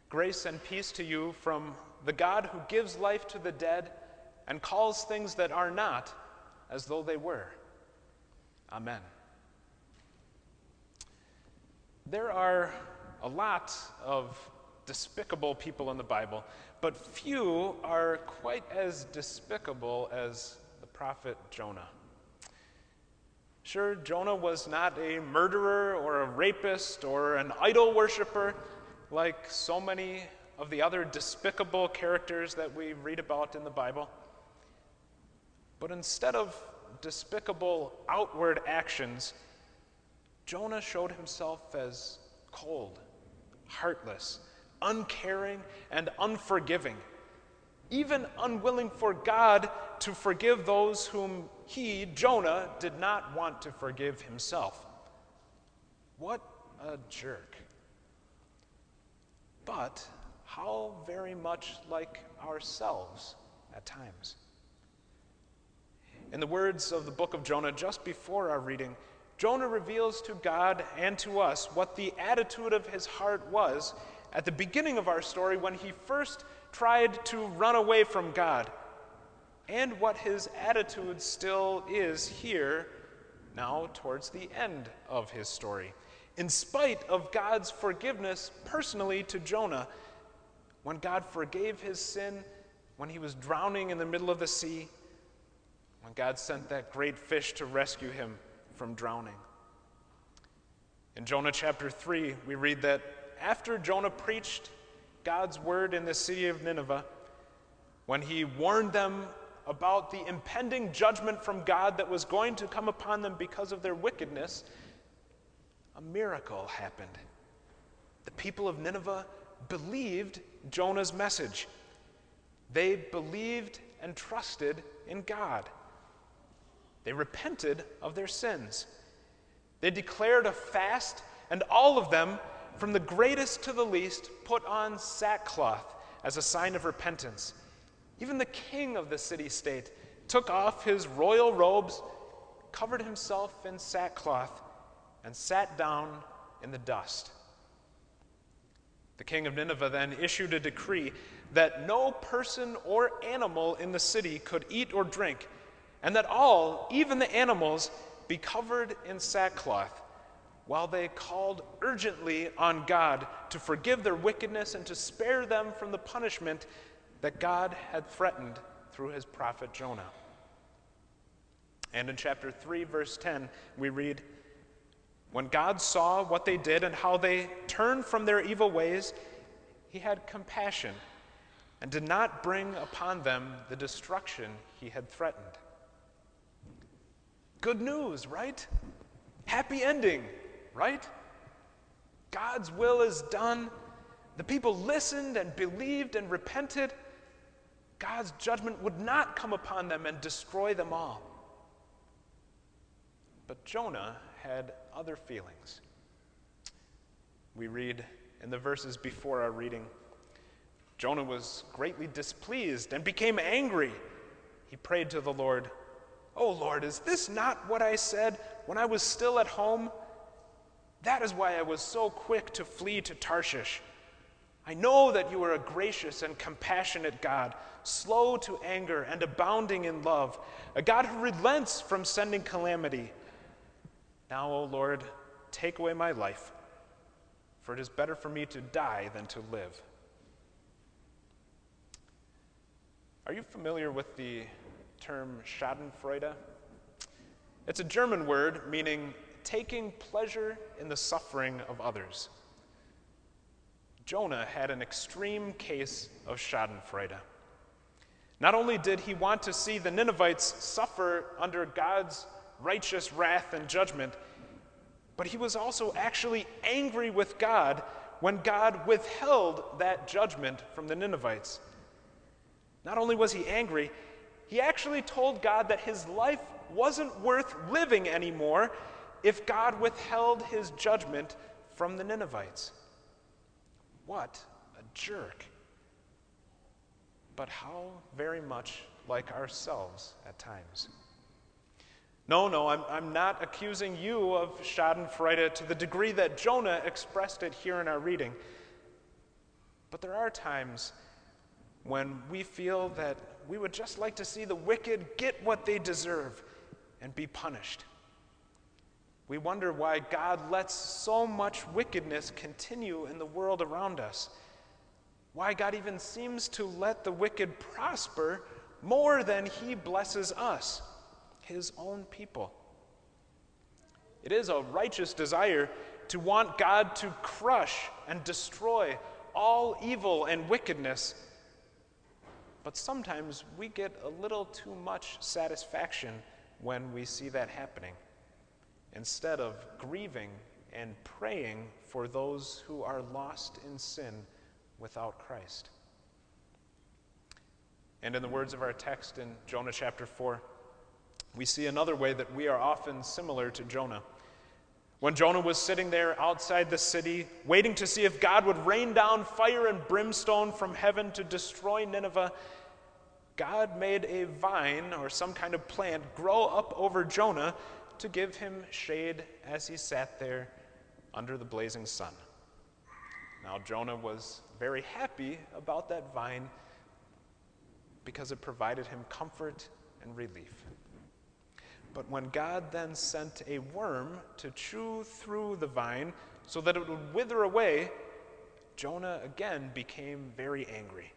Grace and peace to you from the God who gives life to the dead and calls things that are not as though they were. Amen. There are a lot of despicable people in the Bible, but few are quite as despicable as the prophet Jonah. Sure, Jonah was not a murderer or a rapist or an idol worshiper like so many of the other despicable characters that we read about in the Bible. But instead of despicable outward actions, Jonah showed himself as cold, heartless, uncaring, and unforgiving, even unwilling for God to forgive those whom he, Jonah, did not want to forgive himself. What a jerk. But how very much like ourselves at times. In the words of the book of Jonah, just before our reading, Jonah reveals to God and to us what the attitude of his heart was at the beginning of our story when he first tried to run away from God, and what his attitude still is here now towards the end of his story. In spite of God's forgiveness personally to Jonah, when God forgave his sin, when he was drowning in the middle of the sea, when God sent that great fish to rescue him from drowning. In Jonah chapter 3, we read that after Jonah preached God's word in the city of Nineveh, when he warned them about the impending judgment from God that was going to come upon them because of their wickedness, a miracle happened. The people of Nineveh believed Jonah's message. They believed and trusted in God. They repented of their sins. They declared a fast, and all of them, from the greatest to the least, put on sackcloth as a sign of repentance. Even the king of the city-state took off his royal robes, covered himself in sackcloth, and sat down in the dust. The king of Nineveh then issued a decree that no person or animal in the city could eat or drink, and that all, even the animals, be covered in sackcloth, while they called urgently on God to forgive their wickedness and to spare them from the punishment that God had threatened through his prophet Jonah. And in chapter 3, verse 10, we read, "When God saw what they did and how they turned from their evil ways, he had compassion and did not bring upon them the destruction he had threatened." Good news, right? Happy ending, right? God's will is done. The people listened and believed and repented. God's judgment would not come upon them and destroy them all. But Jonah had other feelings. We read in the verses before our reading, Jonah was greatly displeased and became angry. He prayed to the Lord, "O Lord, is this not what I said when I was still at home? That is why I was so quick to flee to Tarshish. I know that you are a gracious and compassionate God, slow to anger and abounding in love, a God who relents from sending calamity. Now, O Lord, take away my life, for it is better for me to die than to live." Are you familiar with the term Schadenfreude? It's a German word meaning taking pleasure in the suffering of others. Jonah had an extreme case of Schadenfreude. Not only did he want to see the Ninevites suffer under God's righteous wrath and judgment, but he was also actually angry with God when God withheld that judgment from the Ninevites. Not only was he angry, he actually told God that his life wasn't worth living anymore if God withheld his judgment from the Ninevites. What a jerk. But how very much like ourselves at times. No, I'm not accusing you of Schadenfreude to the degree that Jonah expressed it here in our reading. But there are times when we feel that we would just like to see the wicked get what they deserve and be punished. We wonder why God lets so much wickedness continue in the world around us. Why God even seems to let the wicked prosper more than he blesses us, his own people. It is a righteous desire to want God to crush and destroy all evil and wickedness. But sometimes we get a little too much satisfaction when we see that happening, instead of grieving and praying for those who are lost in sin without Christ. And in the words of our text in Jonah chapter 4, we see another way that we are often similar to Jonah. When Jonah was sitting there outside the city, waiting to see if God would rain down fire and brimstone from heaven to destroy Nineveh, God made a vine or some kind of plant grow up over Jonah to give him shade as he sat there under the blazing sun. Now, Jonah was very happy about that vine because it provided him comfort and relief. But when God then sent a worm to chew through the vine so that it would wither away, Jonah again became very angry.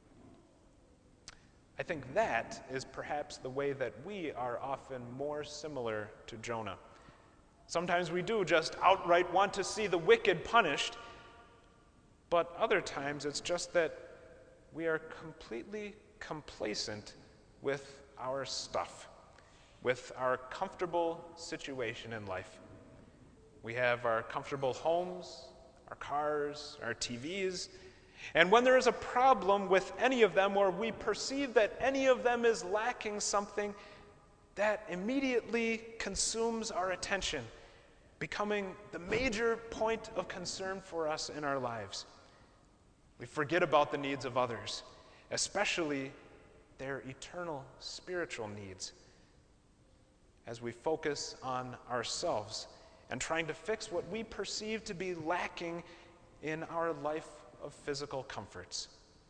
I think that is perhaps the way that we are often more similar to Jonah. Sometimes we do just outright want to see the wicked punished, but other times it's just that we are completely complacent with our stuff, with our comfortable situation in life. We have our comfortable homes, our cars, our TVs, and when there is a problem with any of them, or we perceive that any of them is lacking something, that immediately consumes our attention, becoming the major point of concern for us in our lives. We forget about the needs of others, especially their eternal spiritual needs, as we focus on ourselves and trying to fix what we perceive to be lacking in our life of physical comforts.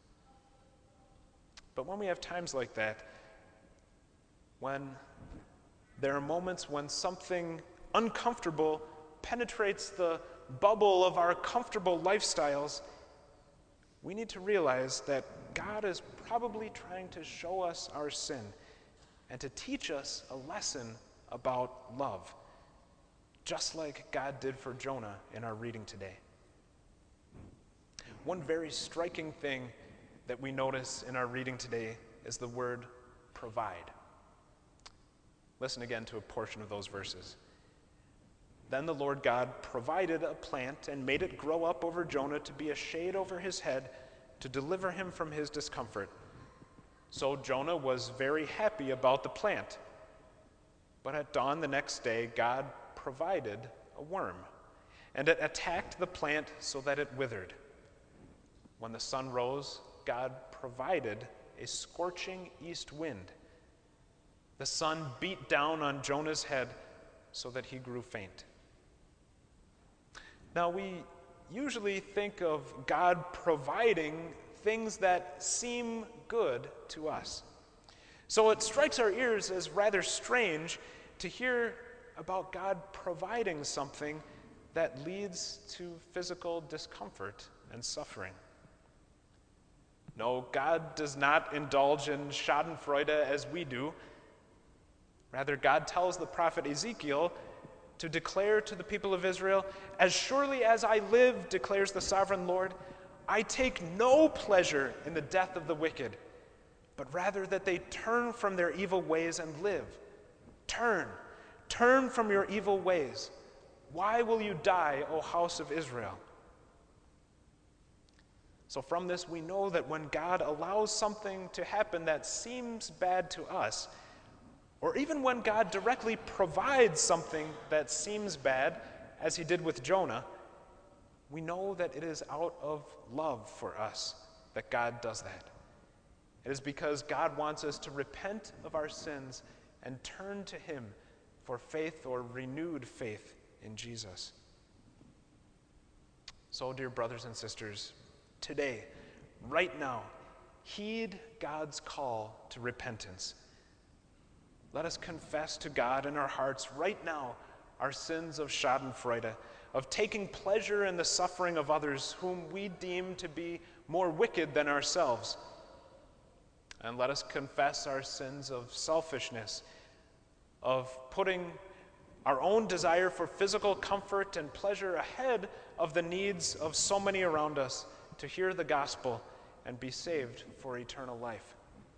But when we have times like that, when there are moments when something uncomfortable penetrates the bubble of our comfortable lifestyles, we need to realize that God is probably trying to show us our sin and to teach us a lesson about love, just like God did for Jonah in our reading today. One very striking thing that we notice in our reading today is the word provide. Listen again to a portion of those verses. Then the Lord God provided a plant and made it grow up over Jonah to be a shade over his head to deliver him from his discomfort. So Jonah was very happy about the plant. But at dawn the next day, God provided a worm, and it attacked the plant so that it withered. When the sun rose, God provided a scorching east wind. The sun beat down on Jonah's head so that he grew faint. Now, we usually think of God providing things that seem good to us. So it strikes our ears as rather strange to hear about God providing something that leads to physical discomfort and suffering. No, God does not indulge in schadenfreude as we do. Rather, God tells the prophet Ezekiel to declare to the people of Israel, "As surely as I live, declares the sovereign Lord, I take no pleasure in the death of the wicked, but rather that they turn from their evil ways and live. Turn from your evil ways. Why will you die, O house of Israel?" So from this, we know that when God allows something to happen that seems bad to us, or even when God directly provides something that seems bad, as he did with Jonah, we know that it is out of love for us that God does that. It is because God wants us to repent of our sins and turn to him for faith or renewed faith in Jesus. So, dear brothers and sisters, today, right now, heed God's call to repentance. Let us confess to God in our hearts right now our sins of schadenfreude, of taking pleasure in the suffering of others whom we deem to be more wicked than ourselves. And let us confess our sins of selfishness, of putting our own desire for physical comfort and pleasure ahead of the needs of so many around us to hear the gospel and be saved for eternal life.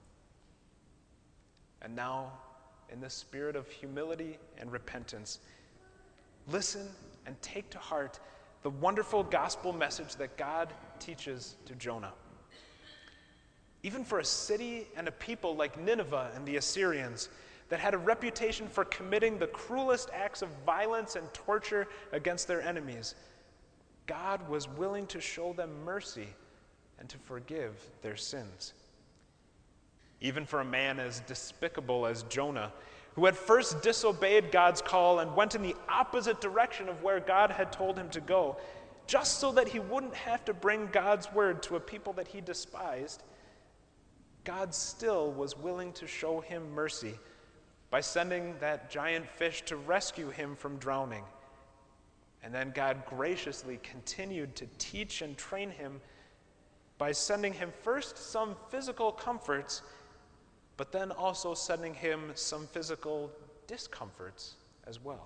And now, in the spirit of humility and repentance, listen and take to heart the wonderful gospel message that God teaches to Jonah. Even for a city and a people like Nineveh and the Assyrians that had a reputation for committing the cruelest acts of violence and torture against their enemies, God was willing to show them mercy and to forgive their sins. Even for a man as despicable as Jonah, who had first disobeyed God's call and went in the opposite direction of where God had told him to go, just so that he wouldn't have to bring God's word to a people that he despised, God still was willing to show him mercy by sending that giant fish to rescue him from drowning. And then God graciously continued to teach and train him by sending him first some physical comforts, but then also sending him some physical discomforts as well.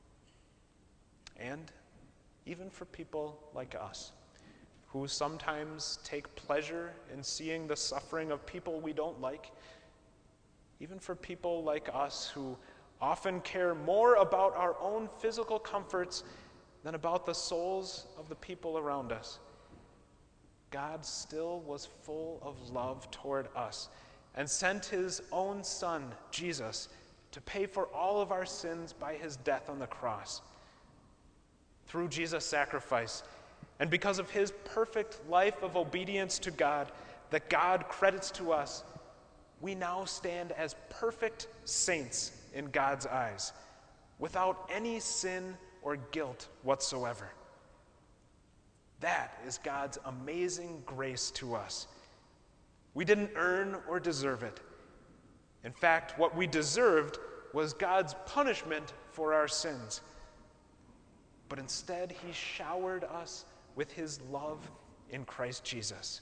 And even for people like us, who sometimes take pleasure in seeing the suffering of people we don't like, even for people like us who often care more about our own physical comforts than about the souls of the people around us, God still was full of love toward us and sent his own Son, Jesus, to pay for all of our sins by his death on the cross. Through Jesus' sacrifice, and because of his perfect life of obedience to God that God credits to us, we now stand as perfect saints in God's eyes, without any sin or guilt whatsoever. That is God's amazing grace to us. We didn't earn or deserve it. In fact, what we deserved was God's punishment for our sins. But instead, he showered us with his love in Christ Jesus.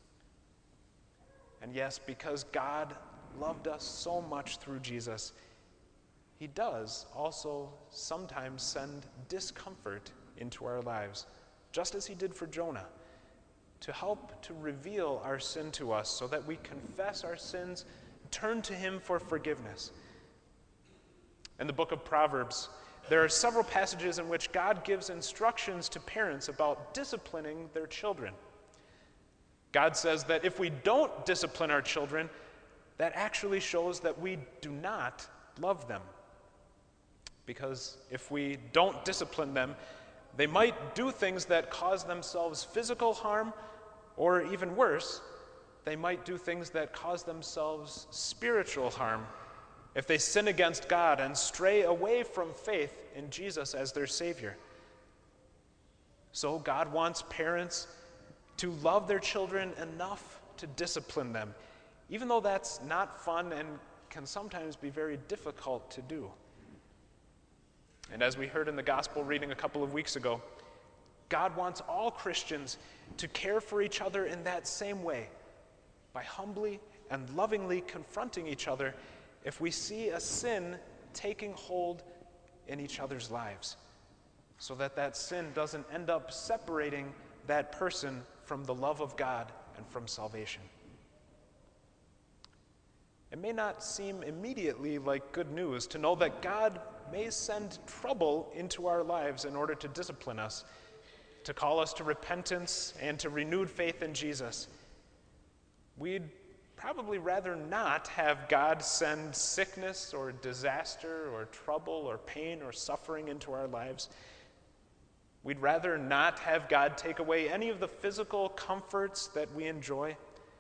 And yes, because God loved us so much through Jesus, he does also sometimes send discomfort into our lives, just as he did for Jonah, to help to reveal our sin to us so that we confess our sins, turn to him for forgiveness. In the book of Proverbs, there are several passages in which God gives instructions to parents about disciplining their children. God says that if we don't discipline our children, that actually shows that we do not love them. Because if we don't discipline them, they might do things that cause themselves physical harm, or even worse, they might do things that cause themselves spiritual harm if they sin against God and stray away from faith in Jesus as their Savior. So God wants parents to love their children enough to discipline them, even though that's not fun and can sometimes be very difficult to do. And as we heard in the gospel reading a couple of weeks ago, God wants all Christians to care for each other in that same way, by humbly and lovingly confronting each other if we see a sin taking hold in each other's lives, so that that sin doesn't end up separating that person from the love of God and from salvation. It may not seem immediately like good news to know that God may send trouble into our lives in order to discipline us, to call us to repentance and to renewed faith in Jesus. We'd probably rather not have God send sickness or disaster or trouble or pain or suffering into our lives. We'd rather not have God take away any of the physical comforts that we enjoy.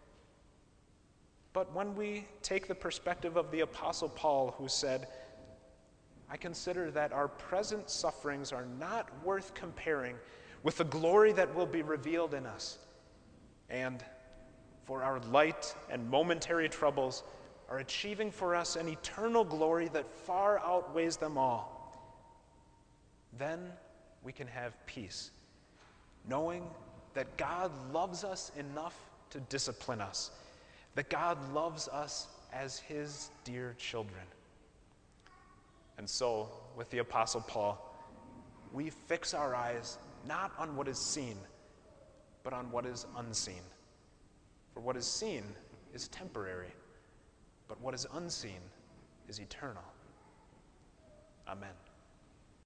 But when we take the perspective of the Apostle Paul, who said, "I consider that our present sufferings are not worth comparing with the glory that will be revealed in us. and for our light and momentary troubles are achieving for us an eternal glory that far outweighs them all, then we can have peace, knowing that God loves us enough to discipline us, that God loves us as his dear children. And so, with the Apostle Paul, we fix our eyes not on what is seen, but on what is unseen. For what is seen is temporary, but what is unseen is eternal. Amen.